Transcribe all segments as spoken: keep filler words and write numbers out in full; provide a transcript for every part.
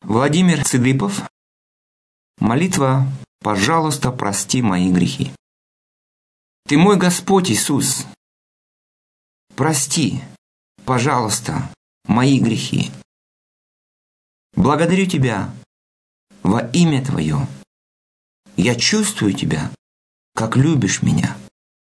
Владимир Цыдыпов. Молитва «Пожалуйста, прости мои грехи». Ты мой Господь Иисус. Прости, пожалуйста, мои грехи. Благодарю Тебя во имя Твое. Я чувствую Тебя, как любишь меня.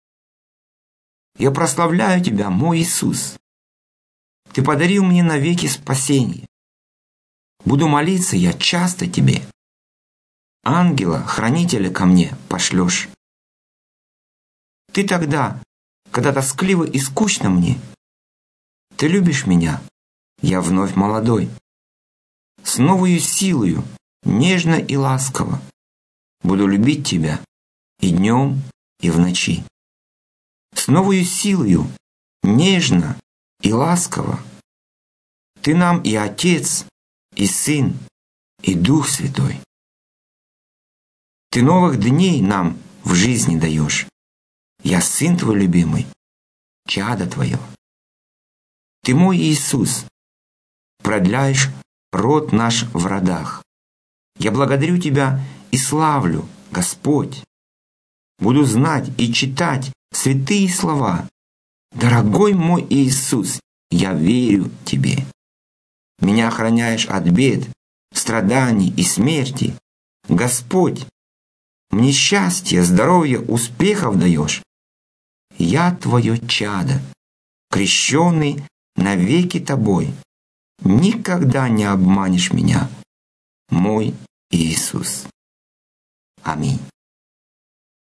Я прославляю Тебя, мой Иисус. Ты подарил мне навеки спасение. Буду молиться я часто Тебе. Ангела, хранителя ко мне пошлешь. Ты тогда, когда тоскливо и скучно мне, Ты любишь меня, я вновь молодой. С новою силою, нежно и ласково, буду любить Тебя и днем, и в ночи. С новою силою, нежно и ласково, Ты нам и Отец, и Сын, и Дух Святой. Ты новых дней нам в жизни даешь. Я Сын Твой любимый, чадо Твое. Ты мой Иисус, продляешь род наш в родах. Я благодарю Тебя и славлю, Господь. Буду знать и читать святые слова. Дорогой мой Иисус, я верю Тебе. Меня охраняешь от бед, страданий и смерти. Господь, мне счастье, здоровье, успехов даешь. Я Твое чадо, крещенный навеки Тобой. Никогда не обманешь меня, мой Иисус. Аминь.